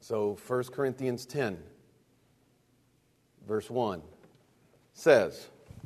So 1 Corinthians 10, verse 1 says,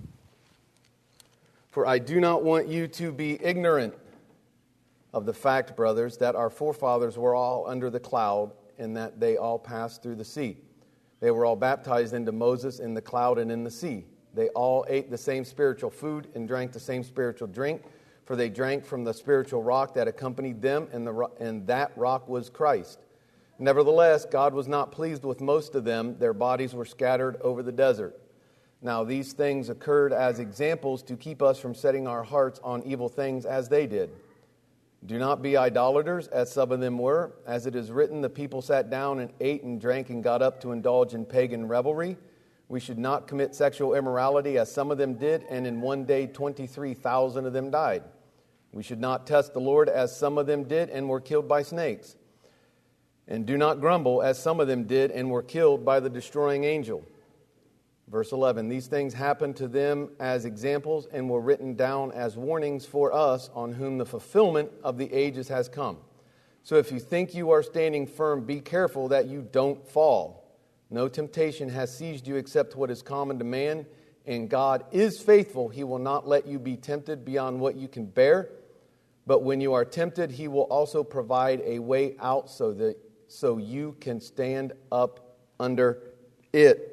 "For I do not want you to be ignorant of the fact, brothers, that our forefathers were all under the cloud, and that they all passed through the sea. They were all baptized into Moses in the cloud and in the sea. They all ate the same spiritual food and drank the same spiritual drink, for they drank from the spiritual rock that accompanied them, and that rock was Christ. Nevertheless, God was not pleased with most of them. Their bodies were scattered over the desert. Now these things occurred as examples to keep us from setting our hearts on evil things as they did. Do not be idolaters, as some of them were. As it is written, the people sat down and ate and drank and got up to indulge in pagan revelry. We should not commit sexual immorality, as some of them did, and in one day 23,000 of them died. We should not test the Lord, as some of them did and were killed by snakes. And do not grumble, as some of them did and were killed by the destroying angel." Verse 11, "These things happened to them as examples and were written down as warnings for us, on whom the fulfillment of the ages has come. So if you think you are standing firm, be careful that you don't fall. No temptation has seized you except what is common to man, and God is faithful. He will not let you be tempted beyond what you can bear. But when you are tempted, He will also provide a way out so you can stand up under it."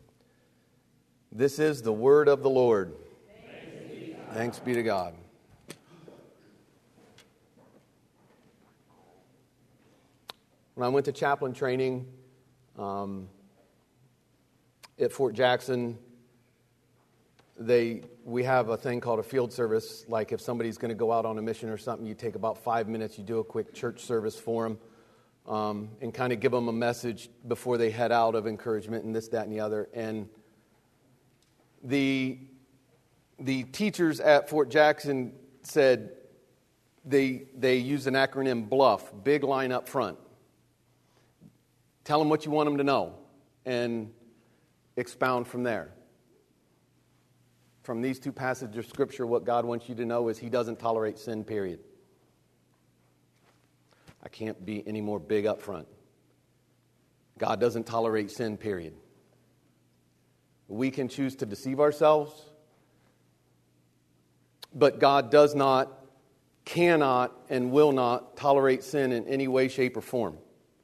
This is the word of the Lord. Thanks be to God. When I went to chaplain training at Fort Jackson, we have a thing called a field service. Like if somebody's going to go out on a mission or something, you take about 5 minutes, you do a quick church service for them, and kind of give them a message before they head out of encouragement and this, that, and the other. And the teachers at Fort Jackson said they use an acronym BLUF, big line up front. Tell them what you want them to know and expound from there. From these two passages of Scripture, what God wants you to know is He doesn't tolerate sin, period. I can't be any more big up front. God doesn't tolerate sin, period. We can choose to deceive ourselves, but God does not, cannot, and will not tolerate sin in any way, shape, or form.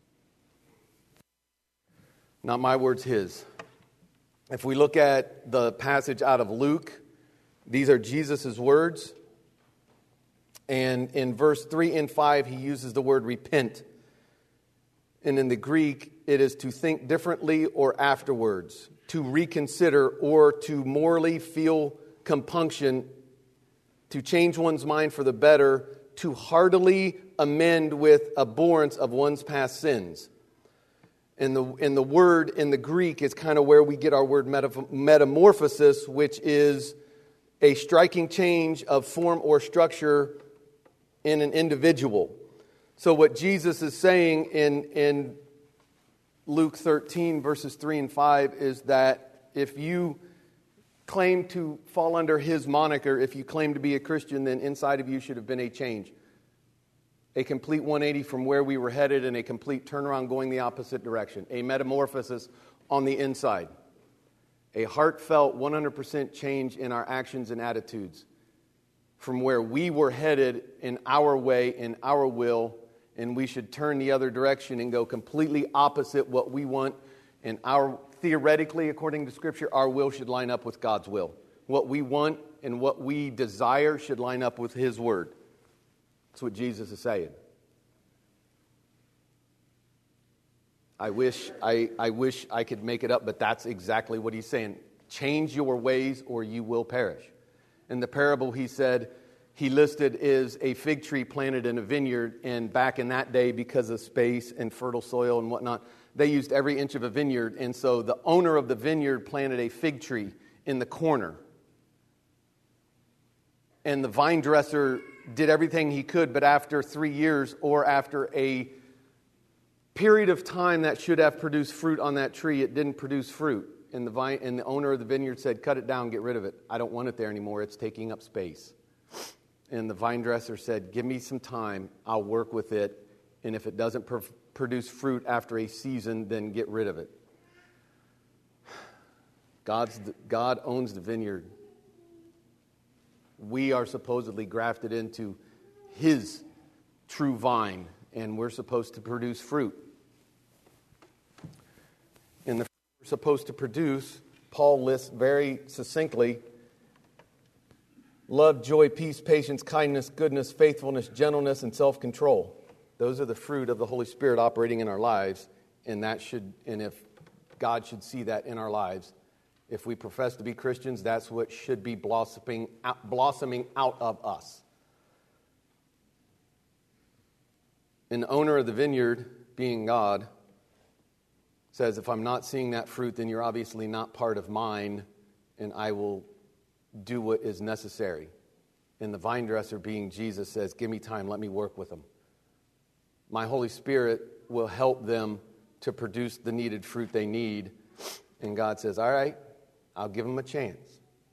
Not my words, His. If we look at the passage out of Luke, these are Jesus' words. And in verse 3 and 5, He uses the word repent. And in the Greek, it is to think differently or afterwards, to reconsider or to morally feel compunction, to change one's mind for the better, to heartily amend with abhorrence of one's past sins. And the word in the Greek is kind of where we get our word metamorphosis, which is a striking change of form or structure in an individual. So what Jesus is saying in Luke 13, verses 3 and 5, is that if you claim to fall under His moniker, if you claim to be a Christian, then inside of you should have been a change. A complete 180 from where we were headed and a complete turnaround going the opposite direction. A metamorphosis on the inside. A heartfelt 100% change in our actions and attitudes. From where we were headed in our way, in our will, and we should turn the other direction and go completely opposite what we want. And theoretically, according to Scripture, our will should line up with God's will. What we want and what we desire should line up with His Word. That's what Jesus is saying. I wish I could make it up, but that's exactly what He's saying. Change your ways or you will perish. In the parable He said, He listed is a fig tree planted in a vineyard, and back in that day, because of space and fertile soil and whatnot, they used every inch of a vineyard, and so the owner of the vineyard planted a fig tree in the corner. And the vine dresser did everything he could, but after 3 years or after a period of time that should have produced fruit on that tree, it didn't produce fruit. And the owner of the vineyard said, "Cut it down, get rid of it. I don't want it there anymore. It's taking up space." And the vine dresser said, "Give me some time. I'll work with it. And if it doesn't produce fruit after a season, then get rid of it. God owns the vineyard. We are supposedly grafted into His true vine, and we're supposed to produce fruit. And the fruit we're supposed to produce, Paul lists very succinctly: love, joy, peace, patience, kindness, goodness, faithfulness, gentleness, and self-control. Those are the fruit of the Holy Spirit operating in our lives, and if God should see that in our lives, if we profess to be Christians, that's what should be blossoming out of us. And the owner of the vineyard, being God, says, if I'm not seeing that fruit, then you're obviously not part of mine, and I will do what is necessary. And the vine dresser, being Jesus, says, give me time, let me work with them. My Holy Spirit will help them to produce the needed fruit they need. And God says, all right, I'll give them a chance.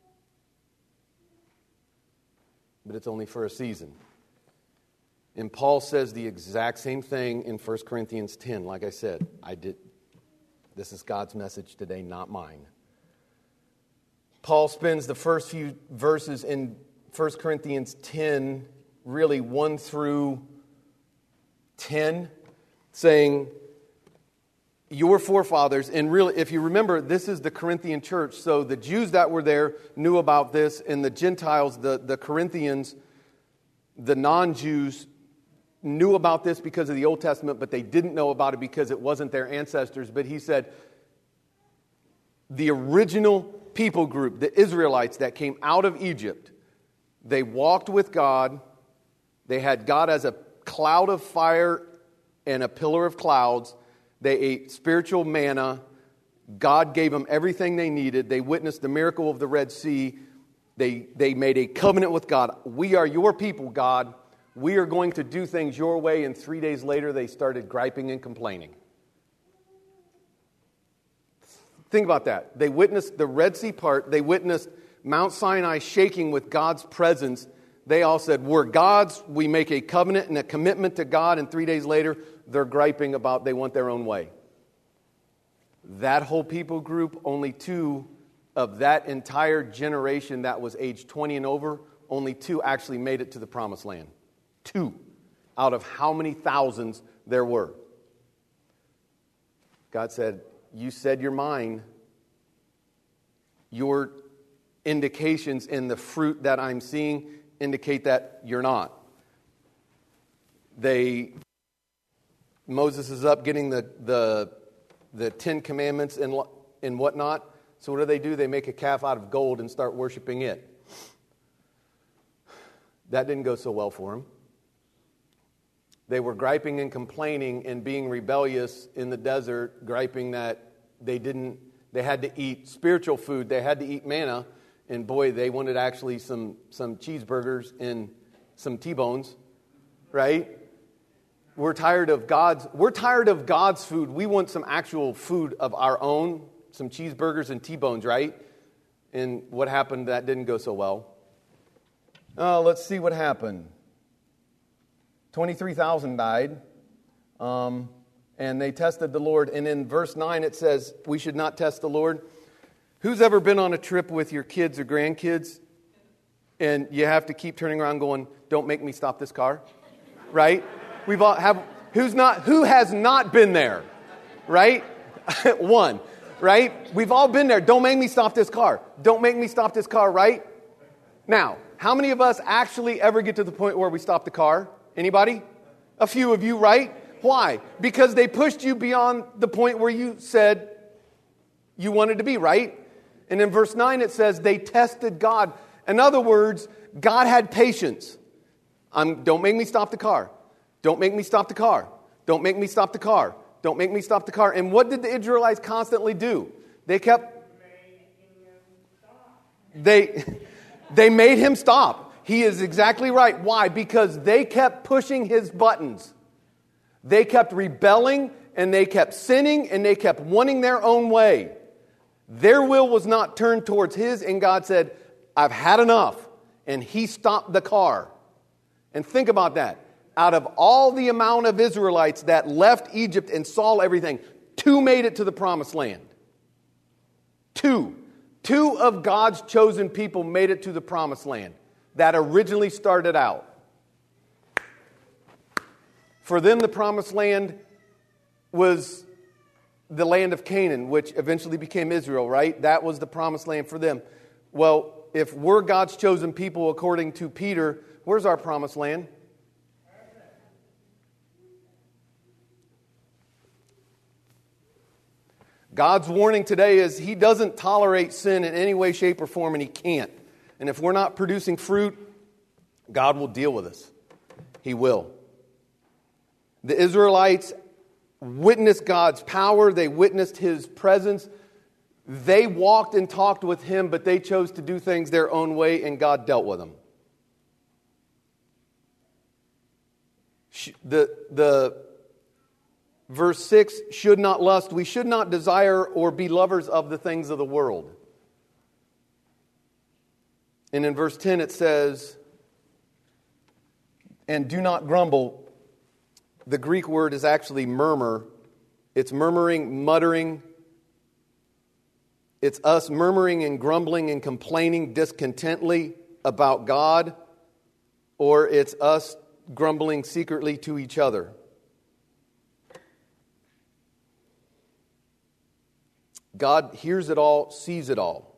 But it's only for a season. And Paul says the exact same thing in 1 Corinthians 10. Like I said, this is God's message today, not mine. Paul spends the first few verses in 1 Corinthians 10, really 1 through 10, saying, your forefathers, and really, if you remember, this is the Corinthian church, so the Jews that were there knew about this, and the Gentiles, the Corinthians, the non-Jews, knew about this because of the Old Testament, but they didn't know about it because it wasn't their ancestors. But he said, the original people group, the Israelites that came out of Egypt, they walked with God. They had God as a cloud of fire and a pillar of clouds. They ate spiritual manna. God gave them everything they needed. They witnessed the miracle of the Red Sea. They made a covenant with God. We are your people, God. We are going to do things your way. And 3 days later, they started griping and complaining. Think about that. They witnessed the Red Sea part. They witnessed Mount Sinai shaking with God's presence. They all said, we're God's. We make a covenant and a commitment to God. And 3 days later, they're griping about they want their own way. That whole people group, only 2 of that entire generation that was age 20 and over, only 2 actually made it to the promised land. 2 out of how many thousands there were. God said, you said you're mine. Your indications in the fruit that I'm seeing indicate that you're not. Moses is up getting the 10 Commandments and whatnot. So what do? They make a calf out of gold and start worshiping it. That didn't go so well for them. They were griping and complaining and being rebellious in the desert, griping that they had to eat spiritual food. They had to eat manna. And boy, they wanted actually some cheeseburgers and some T-bones, right? We're tired of God's food. We want some actual food of our own, some cheeseburgers and T-bones, right? And what happened? That didn't go so well. Let's see what happened. 23,000 died, and they tested the Lord. And in verse 9 it says, we should not test the Lord. Who's ever been on a trip with your kids or grandkids, and you have to keep turning around going, don't make me stop this car, right? Who has not been there, right? One, right? We've all been there. Don't make me stop this car. Don't make me stop this car, right? Now, how many of us actually ever get to the point where we stop the car? Anybody? A few of you, right? Why? Because they pushed you beyond the point where you said you wanted to be, right? And in verse 9 it says they tested God. In other words, God had patience. Don't make me stop the car. Don't make me stop the car. Don't make me stop the car. Don't make me stop the car. And what did the Israelites constantly do? They made him stop. He is exactly right. Why? Because they kept pushing his buttons. They kept rebelling, and they kept sinning, and they kept wanting their own way. Their will was not turned towards his, and God said, I've had enough. And he stopped the car. And think about that. out of all the amount of Israelites that left Egypt and saw everything, 2 made it to the promised land. 2. 2 of God's chosen people made it to the promised land that originally started out. For them, the promised land was the land of Canaan, which eventually became Israel, right? That was the promised land for them. Well, if we're God's chosen people, according to Peter, where's our promised land? God's warning today is He doesn't tolerate sin in any way, shape, or form, and He can't. And if we're not producing fruit, God will deal with us. He will. The Israelites witnessed God's power. They witnessed His presence. They walked and talked with Him, but they chose to do things their own way, and God dealt with them. The verse 6, should not lust. We should not desire or be lovers of the things of the world. And in verse 10 it says, and do not grumble. The Greek word is actually murmur. It's murmuring, muttering. It's us murmuring and grumbling and complaining discontently about God, or it's us grumbling secretly to each other. God hears it all, sees it all.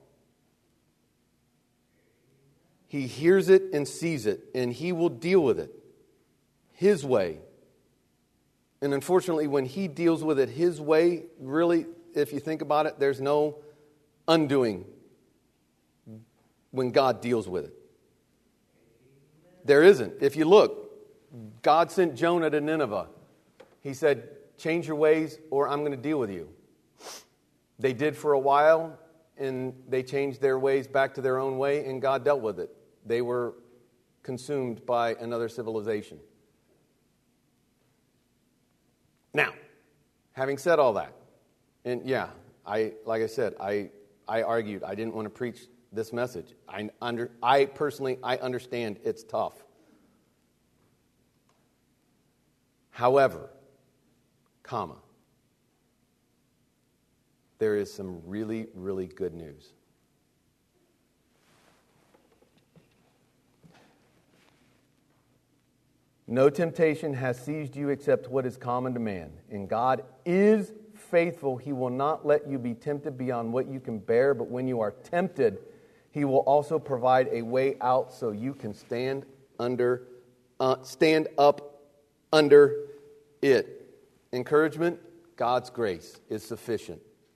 He hears it and sees it, and He will deal with it His way. And unfortunately, when He deals with it His way, really, if you think about it, there's no undoing when God deals with it. There isn't. If you look, God sent Jonah to Nineveh. He said, change your ways or I'm going to deal with you. They did for a while, and they changed their ways back to their own way, and God dealt with it. They were consumed by another civilization. Now, having said all that, and yeah, I argued I didn't want to preach this message. I personally understand it's tough. However, there is some really, really good news. No temptation has seized you except what is common to man. And God is faithful. He will not let you be tempted beyond what you can bear. But when you are tempted, He will also provide a way out so you can stand up under it. Encouragement, God's grace is sufficient.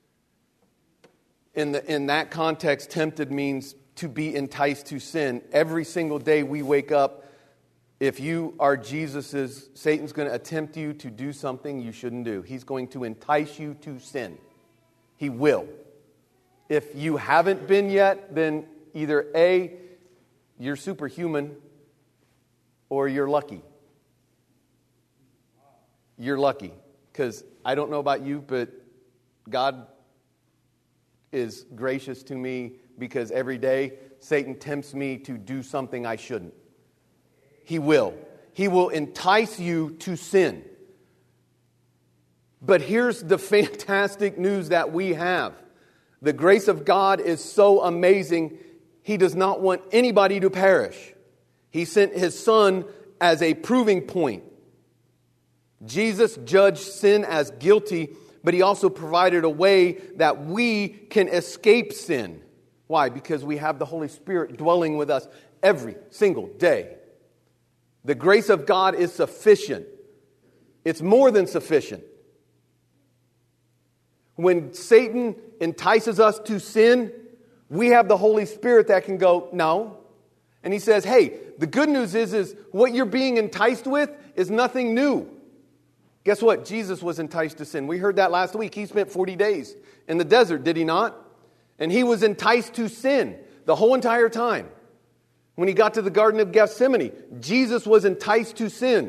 In that context, tempted means to be enticed to sin. Every single day we wake up, if you are Jesus's, Satan's going to attempt you to do something you shouldn't do. He's going to entice you to sin. He will. If you haven't been yet, then either A, you're superhuman, or you're lucky. You're lucky. Because I don't know about you, but God is gracious to me because every day Satan tempts me to do something I shouldn't. He will. He will entice you to sin. But here's the fantastic news that we have. The grace of God is so amazing, He does not want anybody to perish. He sent His Son as a proving point. Jesus judged sin as guilty, but He also provided a way that we can escape sin. Why? Because we have the Holy Spirit dwelling with us every single day. The grace of God is sufficient. It's more than sufficient. When Satan entices us to sin, we have the Holy Spirit that can go, no. And He says, hey, the good news is what you're being enticed with is nothing new. Guess what? Jesus was enticed to sin. We heard that last week. He spent 40 days in the desert, did He not? And He was enticed to sin the whole entire time. When He got to the Garden of Gethsemane, Jesus was enticed to sin.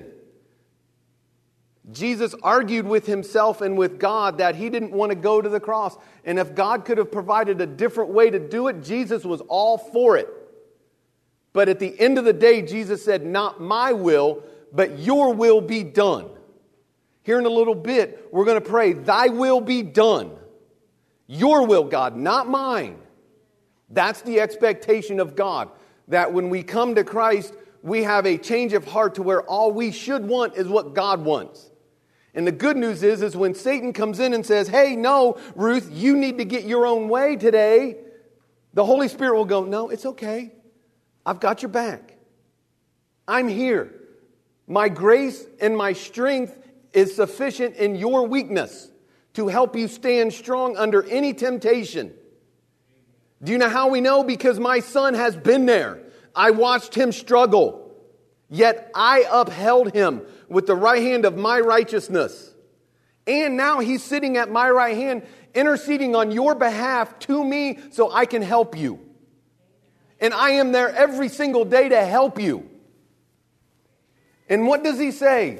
Jesus argued with Himself and with God that He didn't want to go to the cross. And if God could have provided a different way to do it, Jesus was all for it. But at the end of the day, Jesus said, not my will, but your will be done. Here in a little bit, we're going to pray, thy will be done. Your will, God, not mine. That's the expectation of God. That when we come to Christ, we have a change of heart to where all we should want is what God wants. And the good news is when Satan comes in and says, hey, no, Ruth, you need to get your own way today, the Holy Spirit will go, no, it's okay. I've got your back. I'm here. My grace and my strength is sufficient in your weakness to help you stand strong under any temptation. Do you know how we know? Because my son has been there. I watched him struggle, yet I upheld him with the right hand of my righteousness. And now he's sitting at my right hand, interceding on your behalf to me so I can help you. And I am there every single day to help you. And what does he say?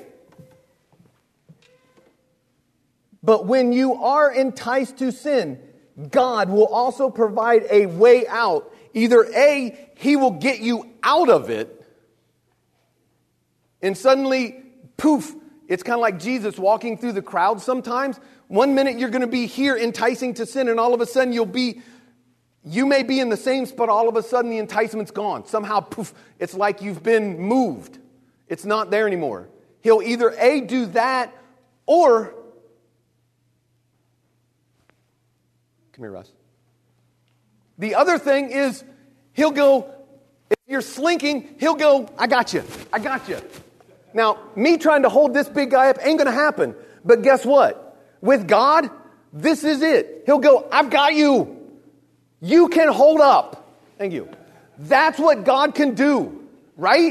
But when you are enticed to sin, God will also provide a way out. Either A, he will get you out of it, and suddenly, poof, it's kind of like Jesus walking through the crowd sometimes. One minute you're going to be here enticing to sin, and all of a sudden you may be in the same spot, all of a sudden the enticement's gone. Somehow, poof, it's like you've been moved. It's not there anymore. He'll either A, do that, or... Come here, Russ. The other thing is, he'll go, if you're slinking, he'll go, I got you. I got you. Now, me trying to hold this big guy up ain't going to happen. But guess what? With God, this is it. He'll go, I've got you. You can hold up. Thank you. That's what God can do, right?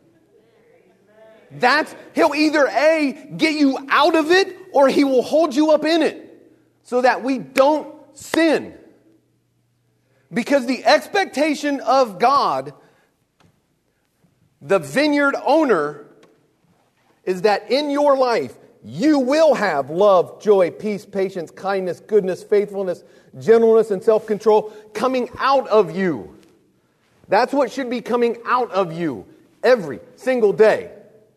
He'll either A, get you out of it, or he will hold you up in it so that we don't sin. Because the expectation of God, the vineyard owner, is that in your life you will have love, joy, peace, patience, kindness, goodness, faithfulness, gentleness, and self-control coming out of you. That's what should be coming out of you every single day.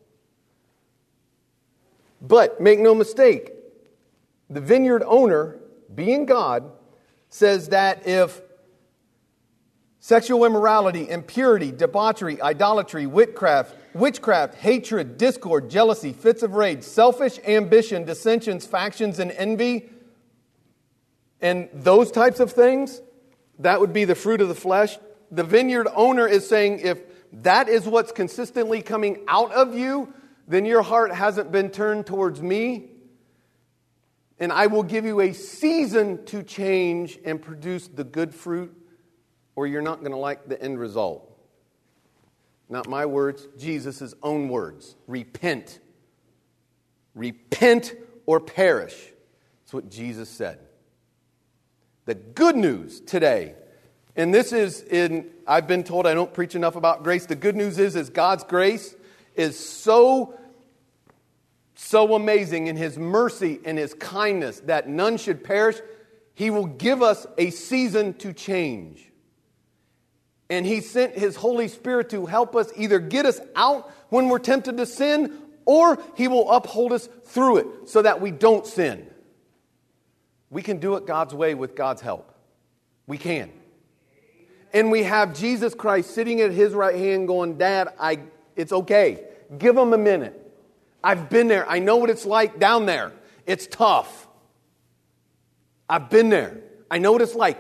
But make no mistake, the vineyard owner, being God, says that if sexual immorality, impurity, debauchery, idolatry, witchcraft, hatred, discord, jealousy, fits of rage, selfish ambition, dissensions, factions, and envy, and those types of things, that would be the fruit of the flesh. The vineyard owner is saying if that is what's consistently coming out of you, then your heart hasn't been turned towards me. And I will give you a season to change and produce the good fruit, or you're not going to like the end result. Not my words, Jesus' own words. Repent. Repent or perish. That's what Jesus said. The good news today, and this is I've been told I don't preach enough about grace. The good news is God's grace is so amazing in His mercy and His kindness that none should perish. He will give us a season to change. And He sent His Holy Spirit to help us either get us out when we're tempted to sin, or He will uphold us through it so that we don't sin. We can do it God's way with God's help. We can. And we have Jesus Christ sitting at His right hand going, Dad, it's okay. Give Him a minute. I've been there. I know what it's like down there. It's tough. I've been there. I know what it's like.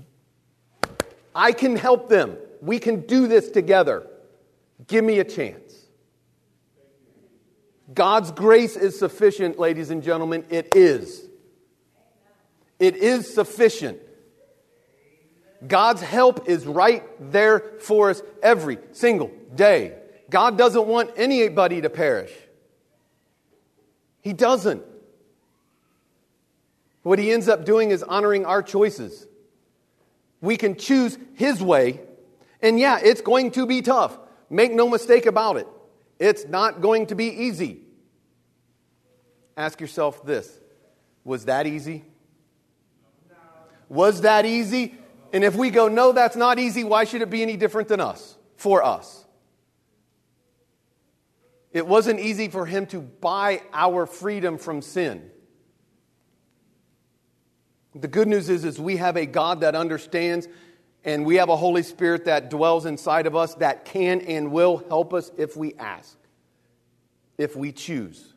I can help them. We can do this together. Give me a chance. God's grace is sufficient, ladies and gentlemen. It is. It is sufficient. God's help is right there for us every single day. God doesn't want anybody to perish. He doesn't. What He ends up doing is honoring our choices. We can choose His way. And yeah, it's going to be tough. Make no mistake about it. It's not going to be easy. Ask yourself this. Was that easy? Was that easy? And if we go, no, that's not easy, why should it be any different than us? For us. It wasn't easy for him to buy our freedom from sin. The good news is we have a God that understands, and we have a Holy Spirit that dwells inside of us that can and will help us if we ask, if we choose.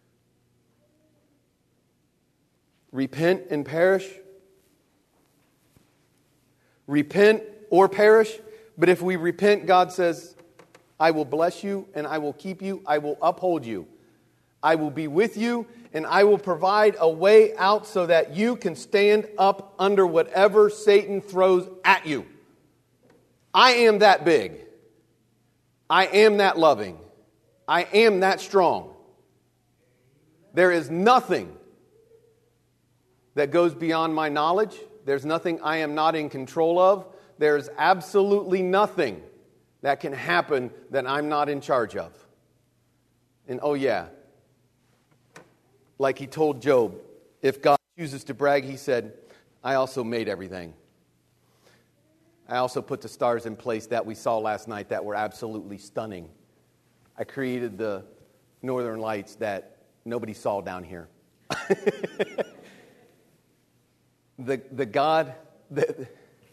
Repent and perish. Repent or perish. But if we repent, God says, I will bless you and I will keep you. I will uphold you. I will be with you and I will provide a way out so that you can stand up under whatever Satan throws at you. I am that big. I am that loving. I am that strong. There is nothing that goes beyond my knowledge. There's nothing I am not in control of. There's absolutely nothing that can happen that I'm not in charge of. And oh yeah, like he told Job, if God chooses to brag, he said, I also made everything. I also put the stars in place that we saw last night that were absolutely stunning. I created the northern lights that nobody saw down here. The God, the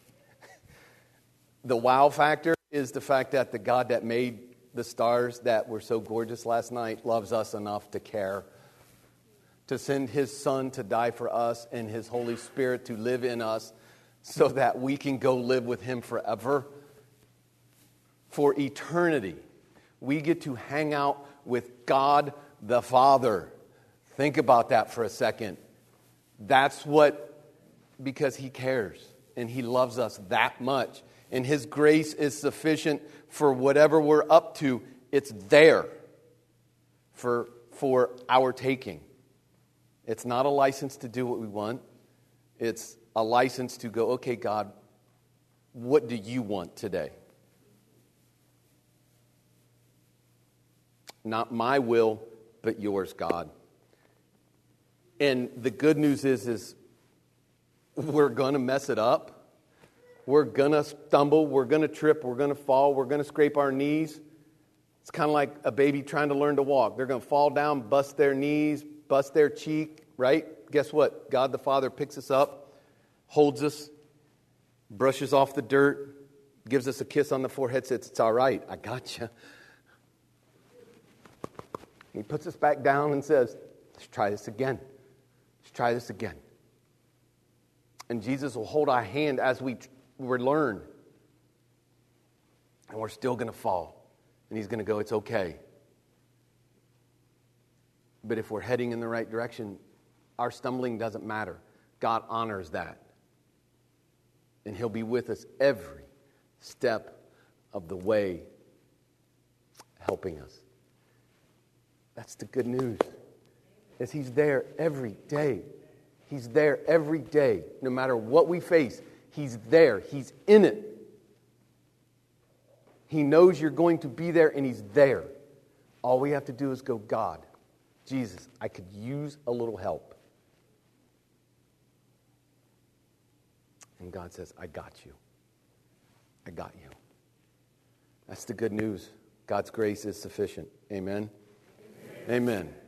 wow factor is the fact that the God that made the stars that were so gorgeous last night loves us enough to care, to send His Son to die for us and His Holy Spirit to live in us so that we can go live with Him forever. For eternity, we get to hang out with God the Father. Think about that for a second. That's what, because He cares and He loves us that much. And His grace is sufficient for whatever we're up to. It's there for our taking. It's not a license to do what we want. It's a license to go, okay, God, what do you want today? Not my will, but yours, God. And the good news is we're going to mess it up. We're going to stumble. We're going to trip. We're going to fall. We're going to scrape our knees. It's kind of like a baby trying to learn to walk. They're going to fall down, bust their knees, bust their cheek, right? Guess what? God the Father picks us up, holds us, brushes off the dirt, gives us a kiss on the forehead, says, it's all right. I got you. He puts us back down and says, let's try this again. Let's try this again. And Jesus will hold our hand as we learn. And we're still going to fall. And He's going to go, it's okay. But if we're heading in the right direction, our stumbling doesn't matter. God honors that. And He'll be with us every step of the way, helping us. That's the good news. Is He's there every day. He's there every day. No matter what we face, He's there. He's in it. He knows you're going to be there, and He's there. All we have to do is go, God, Jesus, I could use a little help. And God says, I got you. I got you. That's the good news. God's grace is sufficient. Amen. Amen.